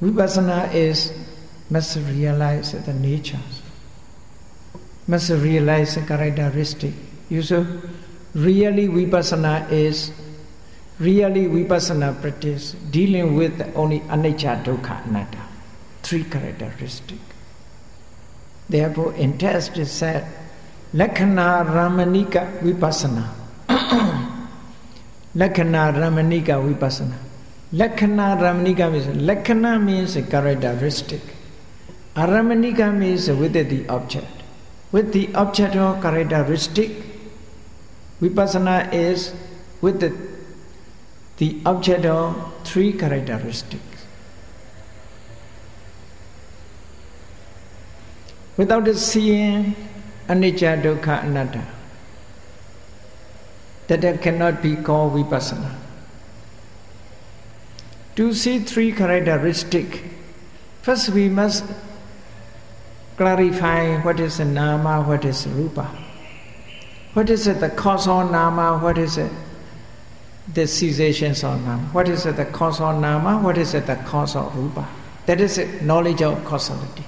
Vipassana must realize the natures, must realize the characteristic. You see, really Vipassana practice dealing with only anicca, dukkha, anatta, three characteristics. Therefore, in text it said, Lakkhana Ramanika Vipassana. Lakkhana Ramanika Vipassana. Lakkhana Ramanika means, Lakkhana means a characteristic. Aramanika means with the object. With the object or characteristic, Vipassana is with the object of three characteristics. Without seeing anicca, dukkha, anatta, that cannot be called Vipassana. To see three characteristics, first we must clarify what is the nama, what is rupa. What is the cause of nama, what is the cessations of nama. What is the cause of nama, what is the cause of rupa. That is knowledge of causality.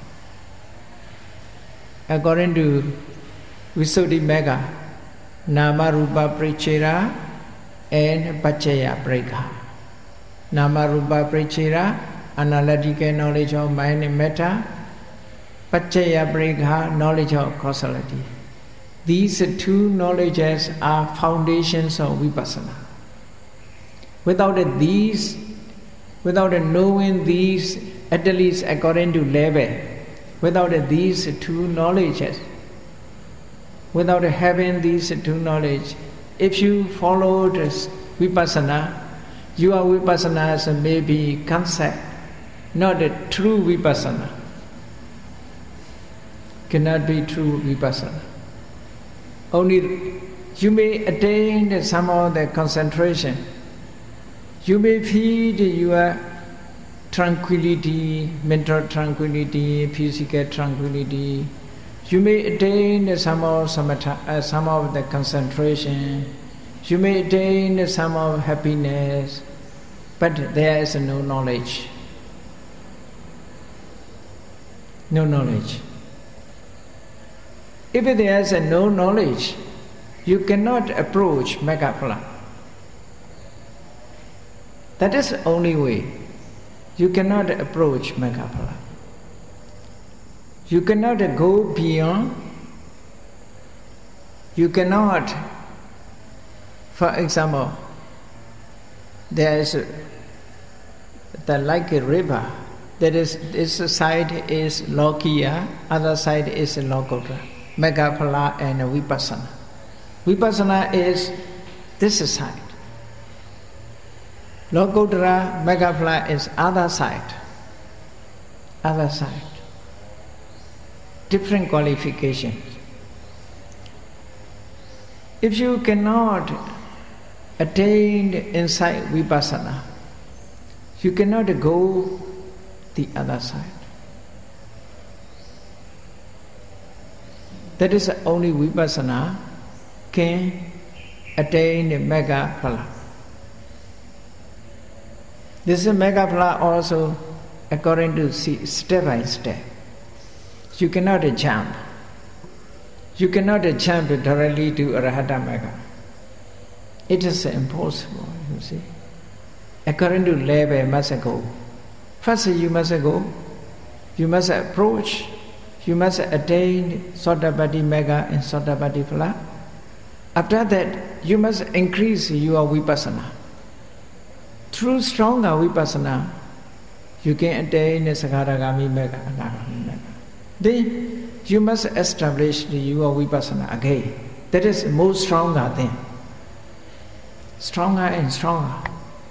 According to Visuddhimagga, nama rupa paricceda and paccaya brega. Nama rupa paricceda, analytical knowledge of mind and matter. Paccaya brega, knowledge of causality. These two knowledges are foundations of Vipassana. Without knowing these, at least according to level, without these two knowledges, without having these two knowledge, if you follow this Vipassana, your Vipassana is maybe concept, not a true Vipassana. Cannot be true Vipassana. Only you may attain some of the concentration. You may feel your tranquility, mental tranquility, physical tranquility. You may attain some of the concentration. You may attain some of happiness, but there is no knowledge. No knowledge. If there is no knowledge, you cannot approach Maggaphala. That is the only way. You cannot approach Maggaphala. You cannot go beyond. You cannot, for example, there is like a river. That is, this side is Lokiya, other side is Lokuttara. Maggaphala and Vipassana. Vipassana is this side. Lokuttara, Maggaphala is other side. Other side. Different qualifications. If you cannot attain inside Vipassana, you cannot go the other side. That is the only Vipassana can attain the Maggaphala. This is Maggaphala also according to step by step. You cannot jump. You cannot jump directly to Arahata Magga. It is impossible, you see. According to level, you must go. First you must go, you must approach, you must attain Sotapaddi Magga and Sotapaddi Phala. After that, you must increase your Vipassana. Through stronger Vipassana, you can attain Sakadagami Magga, Anagami Magga. Then you must establish your Vipassana again. That is more stronger then. Stronger and stronger.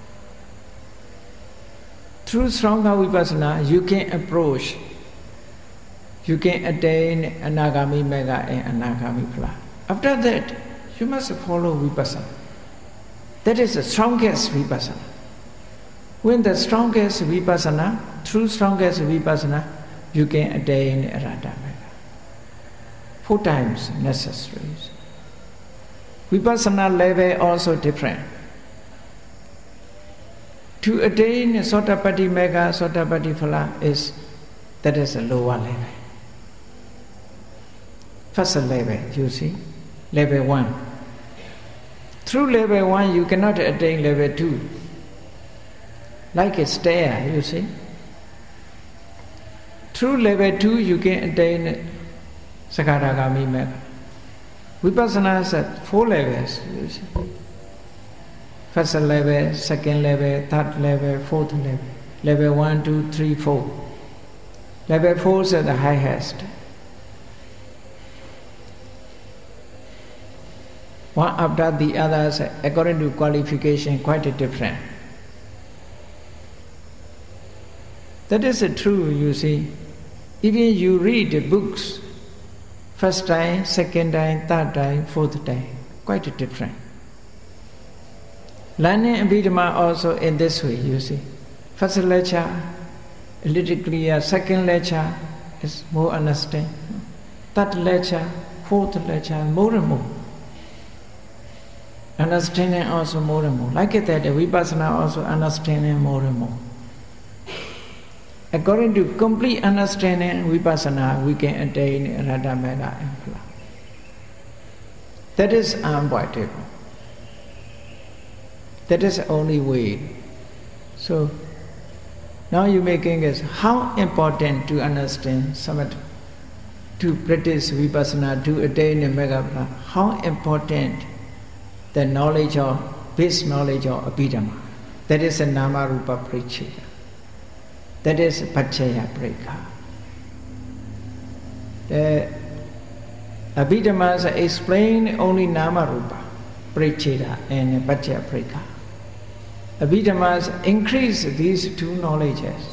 Through stronger Vipassana, you can approach, you can attain Anagami Magga and Anagami Phala. After that, you must follow Vipassana. That is the strongest Vipassana. When the strongest Vipassana, through strongest Vipassana, you can attain Arahata Magga. 4 times necessary. Vipassana level also different. To attain Sotapatti Mega, Sotapatti Phala that is a lower level. First level, you see, level 1. Through level 1, you cannot attain level 2. Like a stair, you see. Through level 2, you can attain Sakadagami Mega. Vipassana is at 4 levels, you see. First level, second level, third level, fourth level. Level 1, 2, 3, 4. Level 4 is at the highest. One after the others, according to qualification, quite different. That is true, you see. Even you read the books, first time, second time, third time, fourth time, quite different. Learning Abhidhamma also in this way, you see. First lecture, a little clear. Second lecture is more understand. Third lecture, fourth lecture, more and more. Understanding also more and more. Like that, Vipassana also understanding more and more. According to complete understanding Vipassana, we can attain Radha Mega and Phala. That is unavoidable. That is the only way. So, now you making is how important to understand Samatha, to practice Vipassana, to attain the Mega Phala. How important the knowledge of, base knowledge of Abhidhamma. That is a Nama Rupa Paricheda. That is Paccaya Preka. The Abhidhammas explain only Nama Rupa Paricheda and Paccaya Preka. Abhidhammas increase these two knowledges.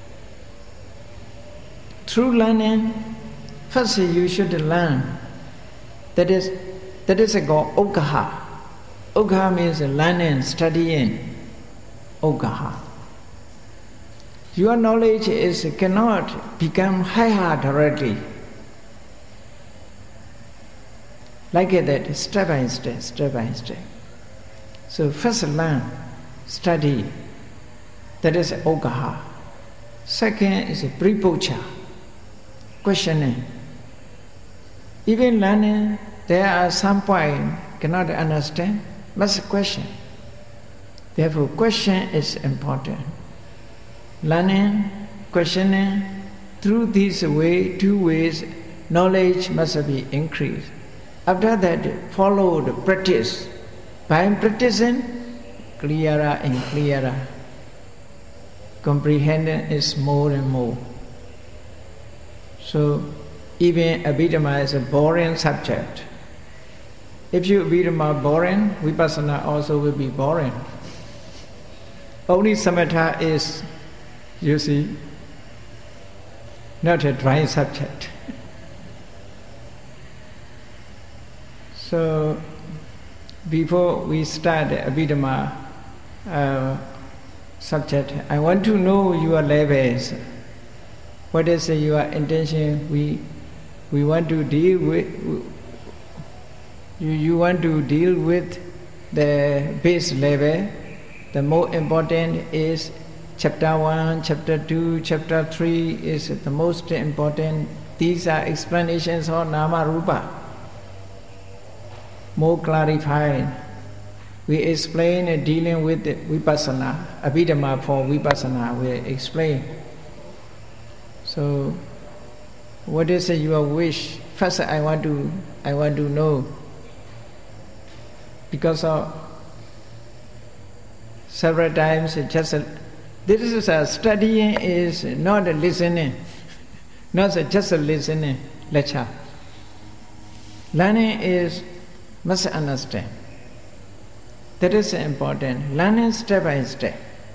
Through learning, first you should learn. That is called Ukkaha. Ukkaha means learning, studying. Ukkaha. Your knowledge cannot become higher directly. Like that, step by step, step by step. So first learn, study. That is Ukkaha. Second is Pripocha, questioning. Even learning, there are some points cannot understand, must question. Therefore, question is important. Learning, questioning, through this way, 2 ways, knowledge must be increased. After that, follow the practice. By practicing, clearer and clearer. Comprehension is more and more. So, even Abhidhamma is a boring subject. If you Abhidhamma boring, Vipassana also will be boring. Only Samatha is, you see, not a dry subject. So, before we start the Abhidhamma subject, I want to know your levels. What is your intention? We want to deal with. You want to deal with the base level. The more important is chapter 1, chapter 2, chapter 3 is the most important. These are explanations of Nama Rupa. More clarified. We explain dealing with Vipassana, Abhidhamma for Vipassana, we explain. So, what is your wish? First, I want to know. Because of several times, this is a studying is not a listening, not just a listening lecture. Learning is must understand. That is important. Learning step by step.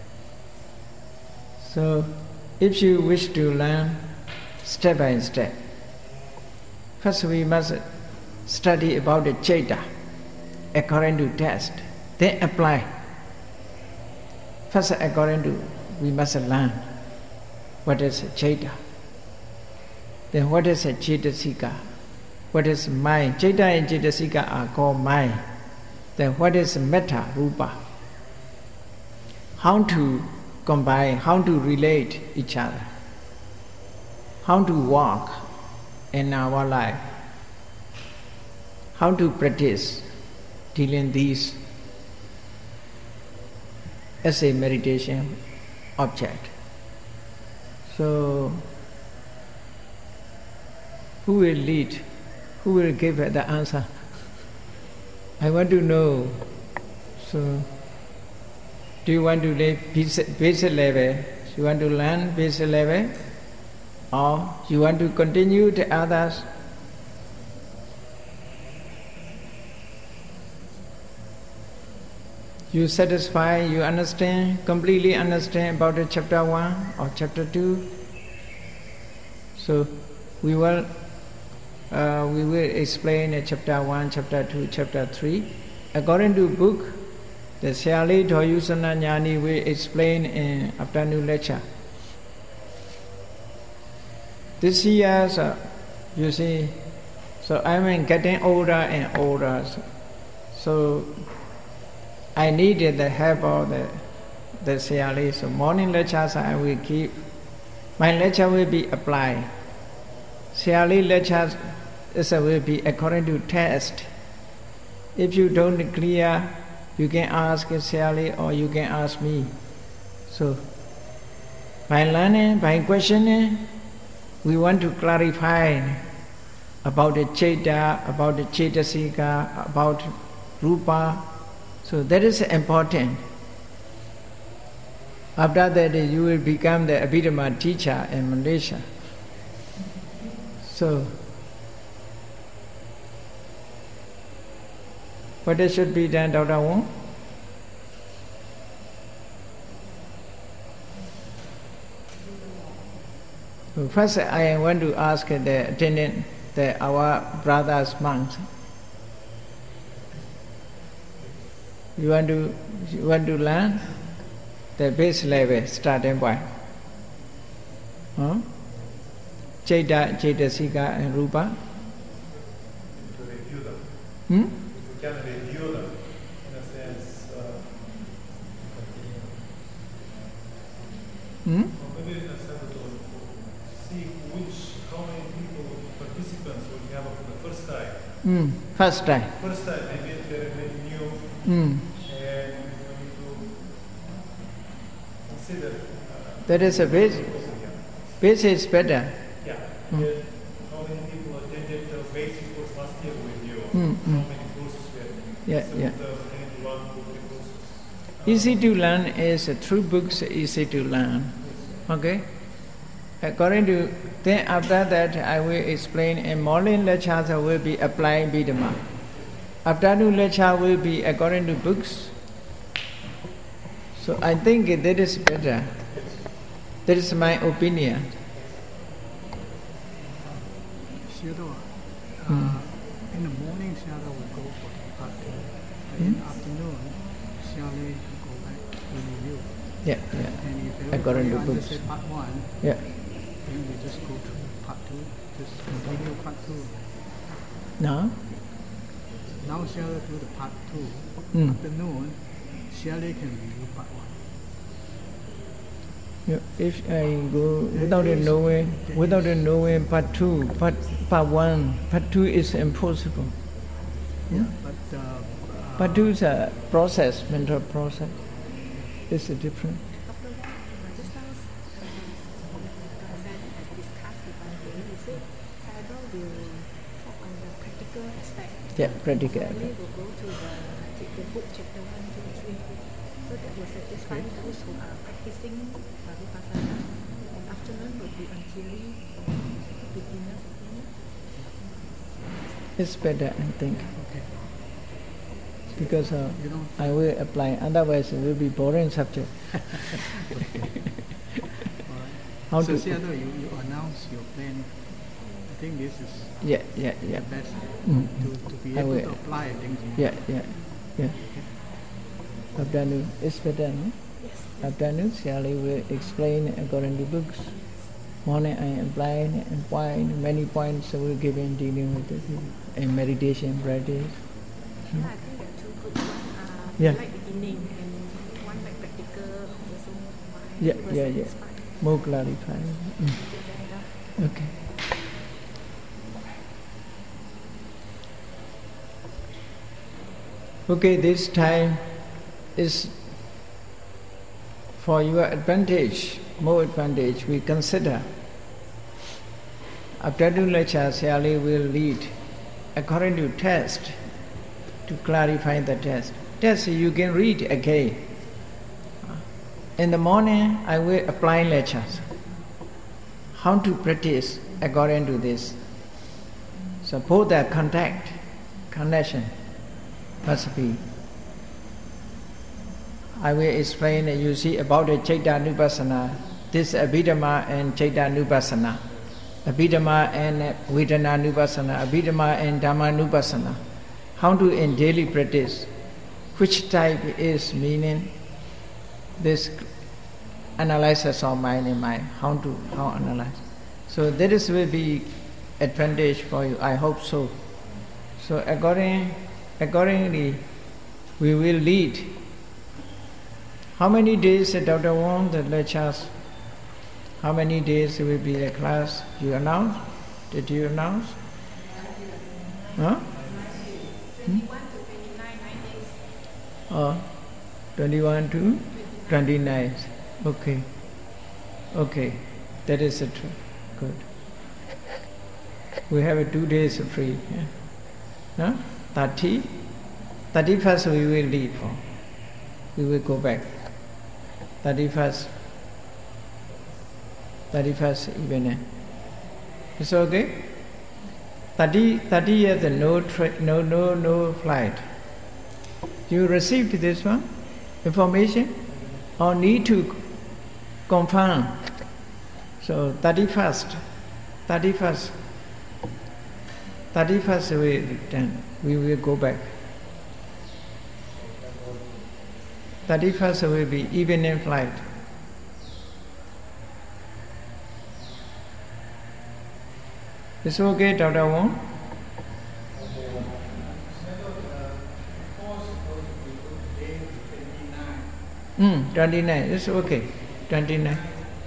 So, if you wish to learn step by step, first we must study about the Chaita according to test, then apply. First, according to, we must learn what is Chaita. Then what is Cetasika? What is mind? Chaita and Cetasika are called mind. Then what is Metta Rupa? How to combine, how to relate each other, how to walk in our life, how to practice dealing these as a meditation object. So, who will lead? Who will give the answer? I want to know. So, do you want to learn basic level? You want to learn basic level? Or you want to continue the others? You satisfy, you understand, completely understand about the chapter 1 or chapter 2? So we will explain chapter 1, chapter 2, chapter 3. According to book, the Siali Dhoyusana Jnani will explain in afternoon lecture. This year, you see, so I'm getting older and older. So I needed the help of the Siali. So morning lectures I will keep. My lecture will be applied. Siali lectures will be according to test. If you don't clear, you can ask Siali or you can ask me. So by learning, by questioning, we want to clarify about the Chaita, about the Chaitasika, about Rupa. So that is important. After that, you will become the Abhidhamma teacher in Malaysia. So, what should be done, Dr. Wong? First, I want to ask the attendant, our brothers monks. You want to learn the base level starting point? Huh? Chaita, Chaitasika, and Rupa. To review them. Hmm? We can review them in a sense. Maybe in a sense to see how many people, participants will have for the first time. First time. First time, maybe there are many new. Mm. And we need to consider. That is a base. Base is better. Yeah. How many people attended the basic course last year with you? How many courses we had? Yeah. Easy to learn is through books. Easy to learn. Okay. According to then after that, I will explain. In morning lectures will be applying Abhidhamma. Afternoon lecture will be according to books. So I think that is better. That is my opinion. In the morning, Shada will go for the part 2. In the afternoon, Shada will go back to review. Yeah. And if According to everybody books. understand part 1, Yeah. then we just go to part 2, just continue part 2. No? Now Shada do the part 2. Afternoon, Shada can review part 1. If I go without knowing part 2, part 1, part 2 is impossible. Yeah, Part 2 is a process, mental process. It's different. Yeah, practical. We'll go to the book chapter 1, 2, 3. So that will satisfy those who are practicing Vipassana. And afternoon will be until beginners. It's better, I think. Okay. Because I will apply. Otherwise, it will be boring subject. How so, to? Shada, you announce your plan. I think this is Yeah. the best to be able to apply things. Yeah. Afternoon is better, no? Yes. Afternoon, Shali will explain according to books. Morning, I apply and point many points I will give in dealing with it and meditation practice. Yeah, I think there are two good ones. Yeah. Like beginning and one like practical, also one Yeah, it was yeah, yeah. satisfying. More clarifying. Okay. Okay, this time is for your advantage, more advantage. We consider after the lecture, Siali will lead according to test to clarify the test. Test you can read again. In the morning, I will apply lectures. How to practice according to this. Suppose the connection must be. I will explain, you see, about the Chaitanya-nupassana, this Abhidhamma and Chaitanya-nupassana, Abhidhamma and Vedana-nupassana, Abhidhamma and Dhamma-nupassana. How to in daily practice, which type is meaning, this analysis of mind in mind, how analyze. So that is will be advantage for you, I hope so. So accordingly, we will lead. How many days, Dr. Wong, the lectures? How many days will be the class? You announce? Did you announce? Huh? 21 to 29, 9 days. Oh, 21 to 29. Okay. Okay. That is the truth. Good. We have 2 days free. Yeah? No? 30? 31st we will leave for. We will go back. 31st evening. It's okay? 30 years no flight. You received this one? Information? Or need to confirm? So 31st we return. We will go back. 31st will be evening flight. It's okay, Dr. Wong? 29, it's okay. 29.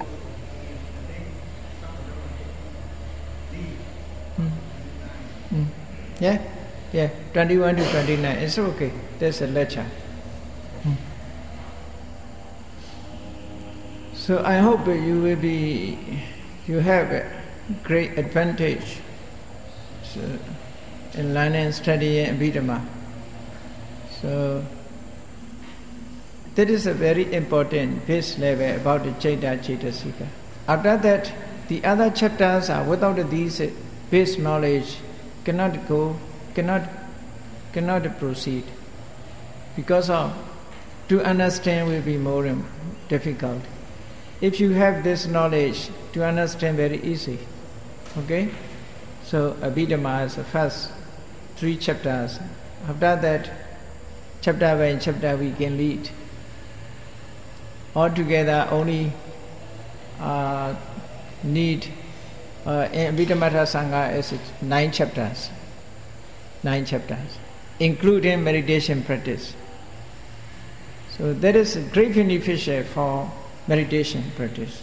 Yeah, 21 to 29, it's okay. That's a lecture. So I hope you have a great advantage in learning and studying Abhidhamma. So that is a very important base level about the Chaitanya Chaitasika. After that, the other chapters are without these base knowledge cannot proceed, because of to understand will be more difficult. If you have this knowledge, to understand very easy. Okay? So Abhidhamma is the first 3 chapters. After that, chapter by chapter we can lead. Altogether only need in Abhidhamma Sangha is 9 chapters. 9 chapters, including meditation practice. So that is great beneficial for meditation practice.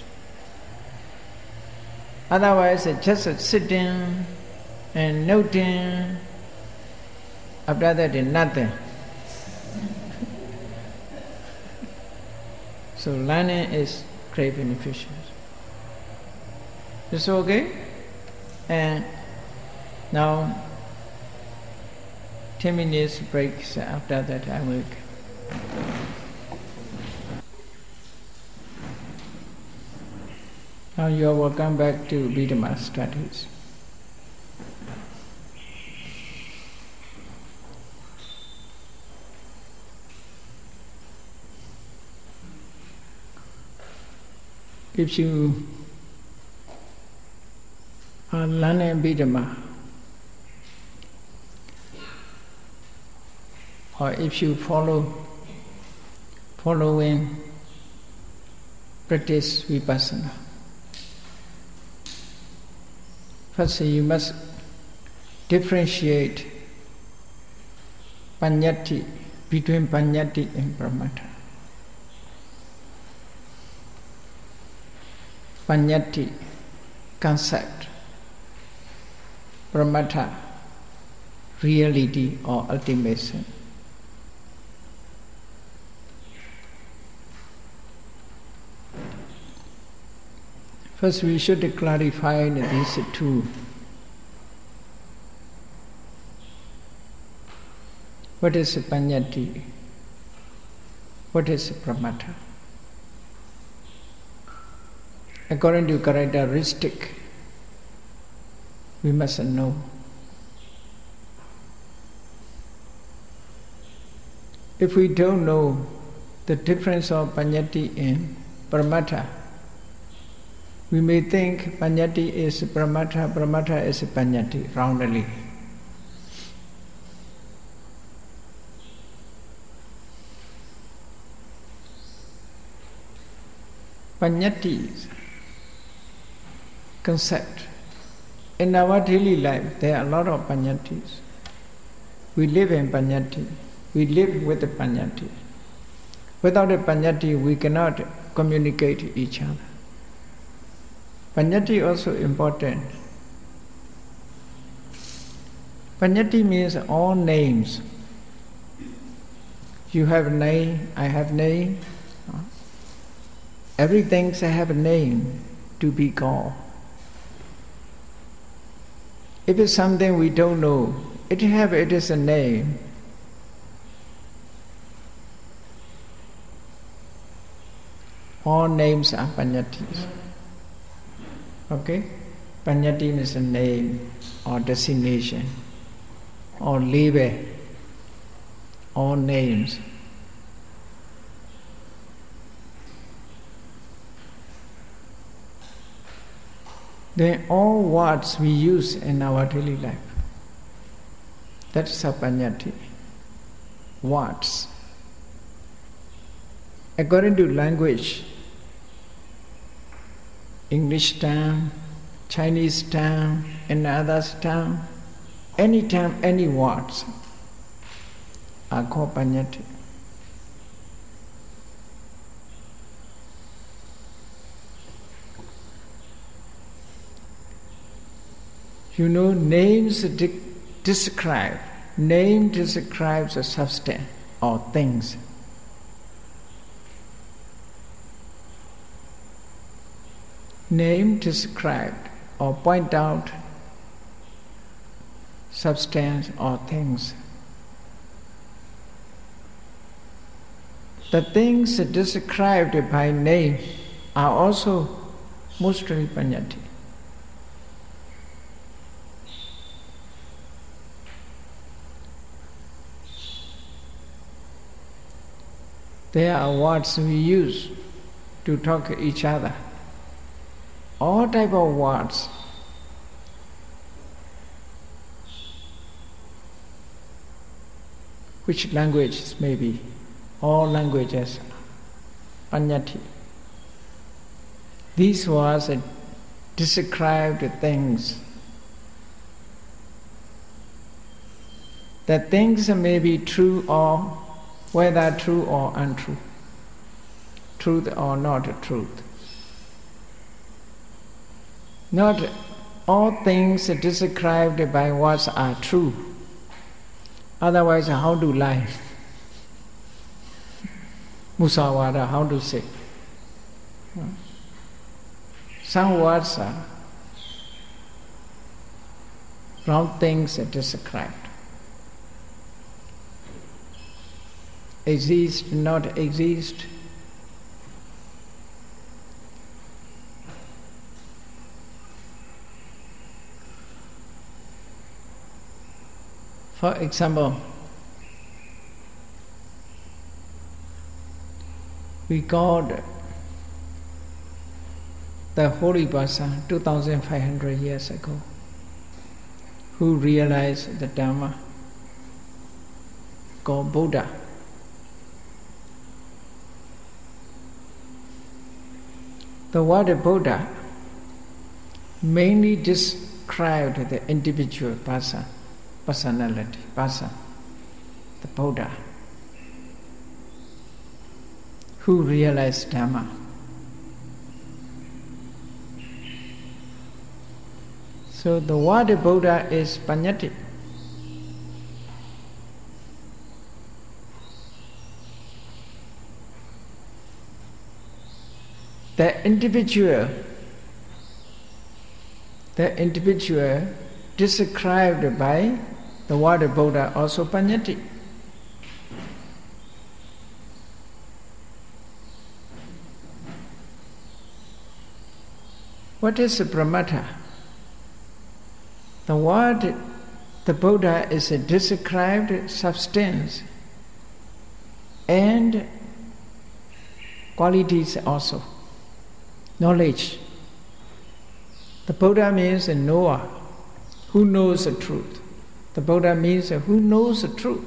Otherwise, just sitting and noting, after that nothing. So learning is great beneficial. It's okay? And now 10 minutes break, so after that I will. Now you are welcome back to Abhidhamma studies. If you are learning Abhidhamma, or if you following practice vipassana, first you must differentiate Panyati between Panyati and Pramata. Panyati, concept, Paramatha, reality or ultimation. First, we should clarify these two. What is Panyati? What is Paramatha? According to characteristic, we must know. If we don't know the difference of Panyati and Paramatha, we may think Panyati is Paramatha, Paramatha is Panyati, wrongly. Panyati concept. In our daily life, there are a lot of Panyatis. We live in Panyati. We live with the Panyati. Without a Panyati, we cannot communicate each other. Panyati also important. Panyati means all names. You have a name, I have name. Everything have a name to be called. If it's something we don't know, it is a name. All names are Panyatis. Okay? Panyati means a name or designation or label. All names. Then all words we use in our daily life. That's a Panyati. Words. According to language, English term, Chinese term, and others term, any term, any words are called Panyati. You know, names describe. Name describes a substance or things. Name described or point out substance or things. The things described by name are also mostly Panyati. There are words we use to talk to each other. All type of words. Which languages may be? All languages, Panyati. These words describe the things. The things may be true or whether true or untrue. Truth or not truth. Not all things described by words are true. Otherwise, how to lie? Musawada, how to say? Some words are wrong things described. Exist, not exist. For example, we called the holy person 2,500 years ago, who realized the Dhamma, called Buddha. The word Buddha mainly described the individual person, personality, person, the Buddha, who realized Dhamma. So the word Buddha is Paññatti. The individual described by the word Buddha also Paññatti. What is Brahmata? The word, the Buddha is a described substance and qualities also. Knowledge. The Buddha means a knower, who knows the truth. The Buddha means who knows the truth.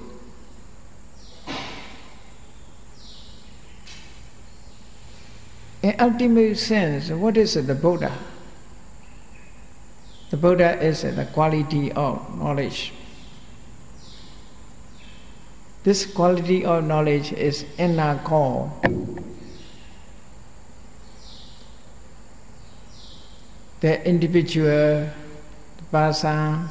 In ultimate sense, what is the Buddha? The Buddha is the quality of knowledge. This quality of knowledge is inner core. The individual, the person,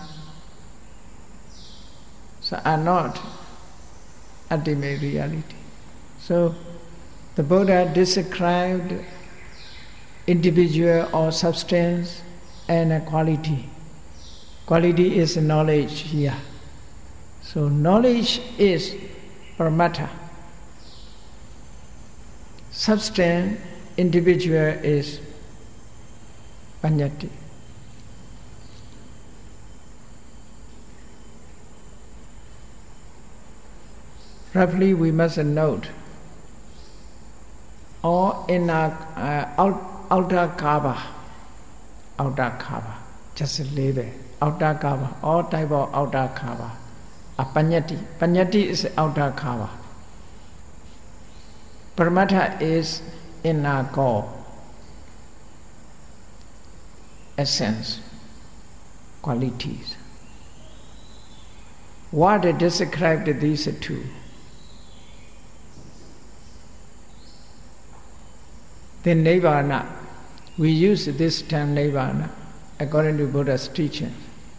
so are not ultimate reality. So the Buddha described individual or substance and a quality. Quality is knowledge here. So knowledge is Paramata. Substance, individual is Paññatti. Roughly we must note all inner outer cover, just a label, outer cover, all type of outer cover. A Paññatti. Paññatti is outer cover. Paramata is inner core. Essence, qualities. What described these two? Then Nirvana, we use this term Nirvana according to Buddha's teaching.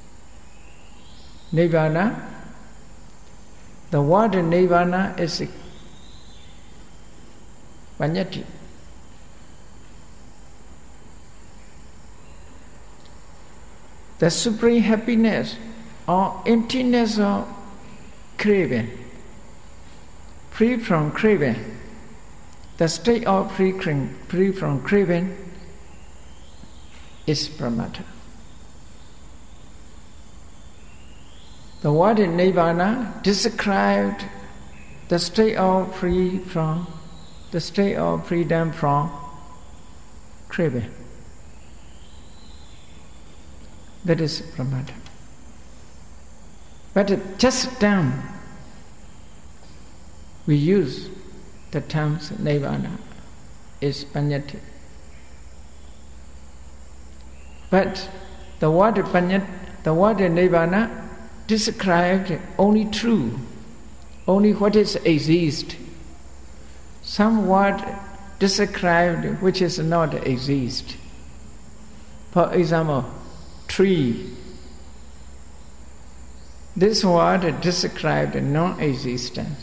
Nirvana, the word Nirvana is Paññatti. The supreme happiness or emptiness of craving, free from craving, the state of free from craving is Paramata. The word Nirvana described the state of freedom from craving. That is Paramata. But just term, we use the terms Nirvana is Paññatti. But the word Nirvana described only true, only what is exist. Some word described which is not exist. For example, tree. This word described non-existence.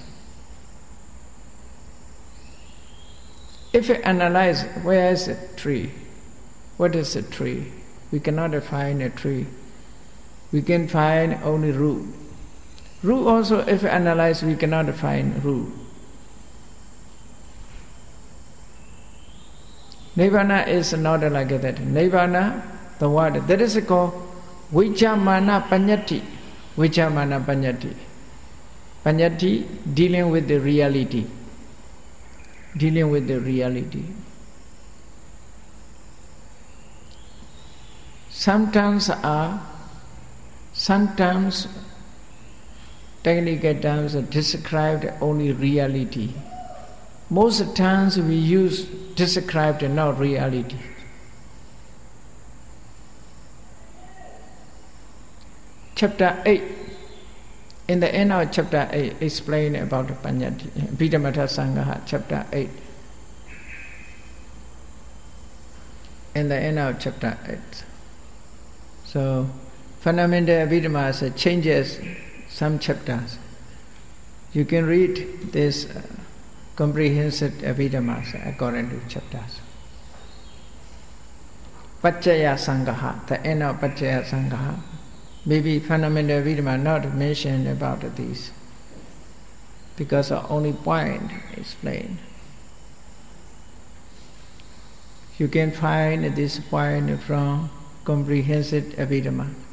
If we analyze where is a tree, what is a tree? We cannot find a tree. We can find only root. Root also, if we analyze, we cannot find root. Nirvana is not like that. Nirvana, the word, that is called Vichamana Paññatti. Vichamana Paññatti. Paññatti, dealing with the reality. Dealing with the reality. Sometimes technical terms are described only reality. Most times we use described not reality. Chapter 8, in the end of chapter 8, explain about Paññatti. Vidhamata Sangaha, chapter 8. In the end of chapter 8. So fundamental Abhidhamma changes some chapters. You can read this comprehensive Abhidhamma according to chapters. Pacchaya Sangaha, the end of Pacchaya Sangaha. Maybe fundamental Abhidhamma not mentioned about these, because the only point explained. You can find this point from comprehensive Abhidhamma.